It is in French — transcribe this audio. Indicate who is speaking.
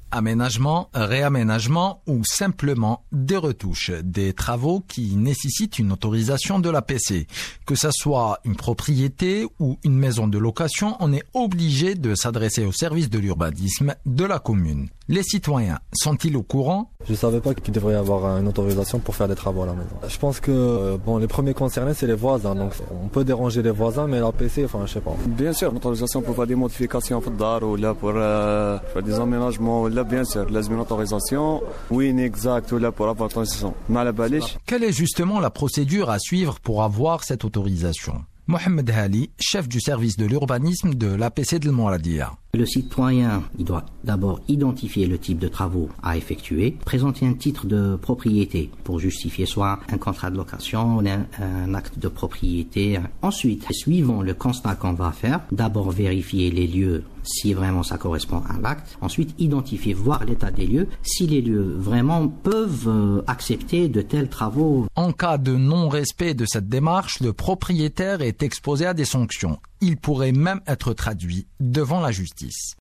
Speaker 1: Aménagement, réaménagement ou simplement des retouches, des travaux qui nécessitent une autorisation de l'APC. Que ce soit une propriété ou une maison de location, on est obligé de s'adresser au service de l'urbanisme de la commune. Les citoyens sont-ils au courant?
Speaker 2: Je ne savais pas qu'il devrait y avoir une autorisation pour faire des travaux à la maison. Je pense que les premiers concernés, c'est les voisins. Donc on peut déranger les voisins, mais l'APC, je sais pas.
Speaker 3: Bien sûr, l'autorisation pour faire des modifications ou là pour faire des aménagements, là bien sûr, une autorisation. Oui, exact, ou là pour avoir l'autorisation.
Speaker 1: Quelle est justement la procédure à suivre pour avoir cette autorisation? Mohamed Hali, chef du service de l'urbanisme de l'APC de Mouradia.
Speaker 4: Le citoyen, il doit d'abord identifier le type de travaux à effectuer, présenter un titre de propriété pour justifier soit un contrat de location ou un acte de propriété. Ensuite, suivant le constat qu'on va faire, d'abord vérifier les lieux si vraiment ça correspond à l'acte. Ensuite, identifier, voir l'état des lieux, si les lieux vraiment peuvent accepter de tels travaux.
Speaker 1: En cas de non-respect de cette démarche, le propriétaire est exposé à des sanctions. Il pourrait même être traduit devant la justice.